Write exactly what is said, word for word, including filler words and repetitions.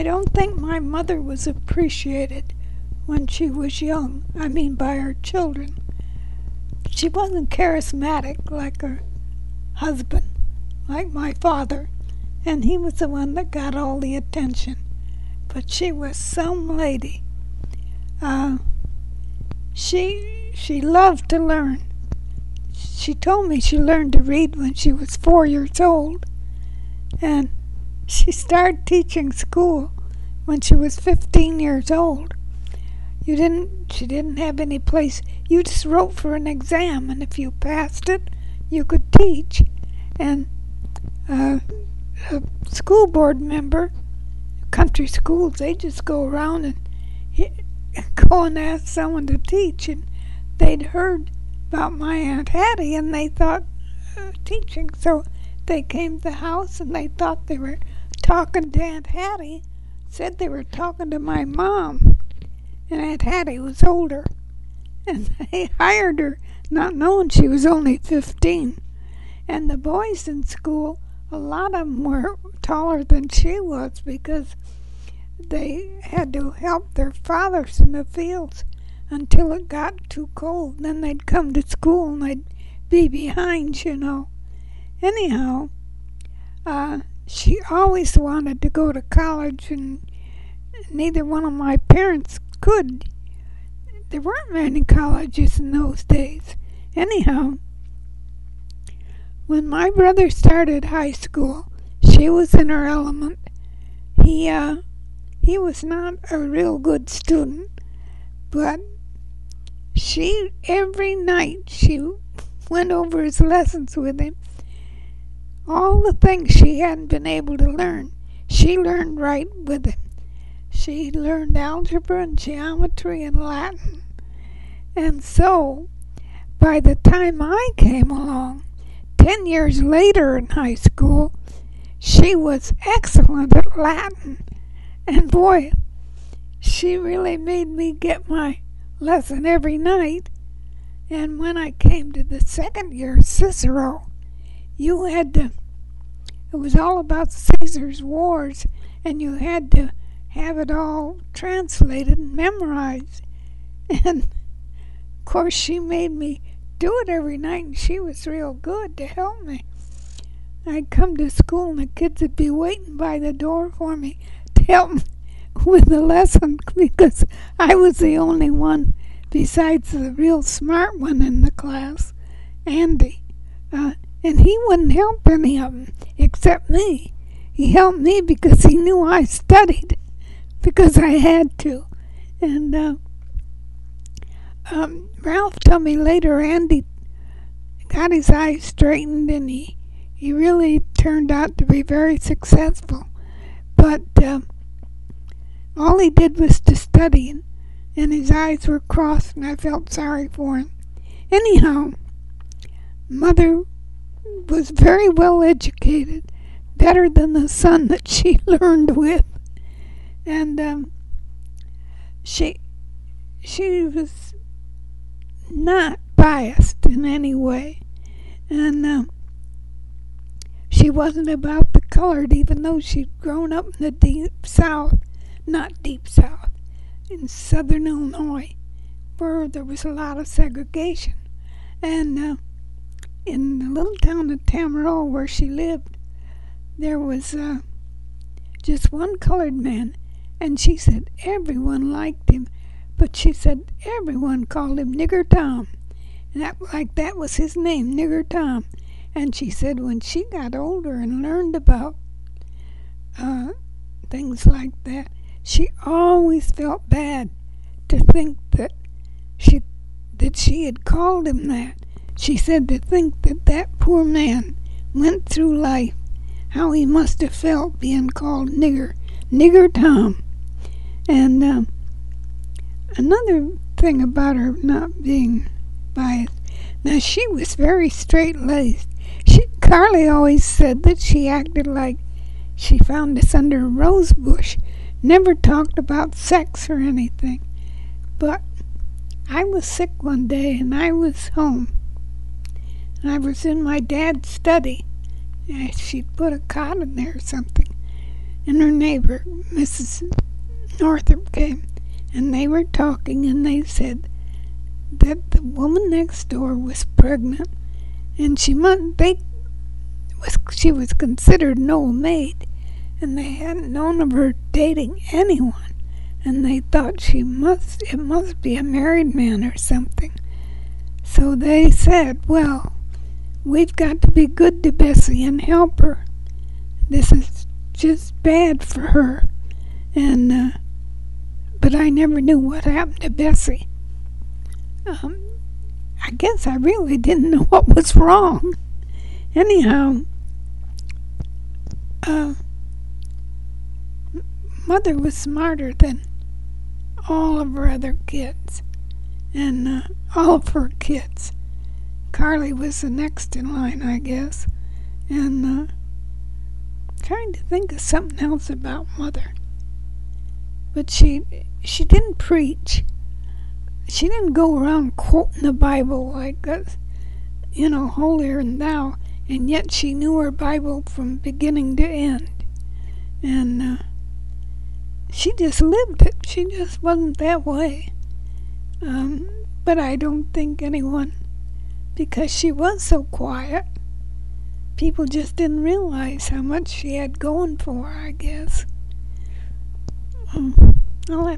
I don't think my mother was appreciated when she was young. I mean, by her children. She wasn't charismatic like her husband, like my father, and he was the one that got all the attention. But she was some lady. Uh, she she loved to learn. She told me she learned to read when she was four years old, and she started teaching school when she was fifteen years old. You didn't, she didn't have any place. You just wrote for an exam, and if you passed it, you could teach. And uh, a school board member, country schools, they just go around and go and ask someone to teach, and they'd heard about my Aunt Hattie, and they thought uh, teaching. So they came to the house, and they thought they were talking to Aunt Hattie, said they were talking to my mom, and Aunt Hattie was older, and they hired her, not knowing she was only fifteen. And the boys in school, a lot of them were taller than she was because they had to help their fathers in the fields until it got too cold. Then they'd come to school and they'd be behind, you know. Anyhow, uh, she always wanted to go to college, and neither one of my parents could. There weren't many colleges in those days. Anyhow, when my brother started high school, she was in her element. He, uh, he was not a real good student, but she, every night, she went over his lessons with him. All the things she hadn't been able to learn, she learned right with him. She learned algebra and geometry and Latin. And so, by the time I came along, ten years later in high school, she was excellent at Latin. And boy, she really made me get my lesson every night. And when I came to the second year, Cicero, you had to, it was all about Caesar's wars, and you had to have it all translated and memorized. And, of course, she made me do it every night, and she was real good to help me. I'd come to school, and the kids would be waiting by the door for me to help me with the lesson because I was the only one besides the real smart one in the class, Andy. Uh, and he wouldn't help any of them except me. He helped me because he knew I studied, because I had to. And uh, um, Ralph told me later Andy got his eyes straightened, and he, he really turned out to be very successful. But uh, all he did was to study, and, and his eyes were crossed, and I felt sorry for him. Anyhow, Mother was very well educated, better than the son that she learned with. And um, she she was not biased in any way. And uh, she wasn't about the colored, even though she'd grown up in the deep South, not deep South, in southern Illinois, where there was a lot of segregation. And uh, in the little town of Tamaroa where she lived, there was uh, just one colored man, and she said everyone liked him, but she said everyone called him Nigger Tom, and that, like that was his name, Nigger Tom. And she said when she got older and learned about uh, things like that, she always felt bad to think that she that she had called him that. She said to think that that poor man went through life, how he must have felt being called Nigger, Nigger Tom. And um, another thing about her not being biased, now she was very straight-laced. She, Carly always said that she acted like she found us under a rose bush, never talked about sex or anything. But I was sick one day, and I was home. And I was in my dad's study. Yeah, she'd put a cot in there or something. and her neighbor, Missus Northrop, came, and they were talking, and they said that the woman next door was pregnant, and she must, they was she was considered an old maid, and they hadn't known of her dating anyone, and they thought she must it must be a married man or something. So they said, well, we've got to be good to Bessie and help her. This is just bad for her. And uh, but I never knew what happened to Bessie. Um, I guess I really didn't know what was wrong. Anyhow, uh, Mother was smarter than all of her other kids, and uh, all of her kids. Carly was the next in line, I guess, and uh, trying to think of something else about Mother. But she she didn't preach. She didn't go around quoting the Bible like us, you know, holier than thou, and yet she knew her Bible from beginning to end. And uh, she just lived it. She just wasn't that way. Um, but I don't think anyone, because she was so quiet, people just didn't realize how much she had going for her, I guess. Um, I'll have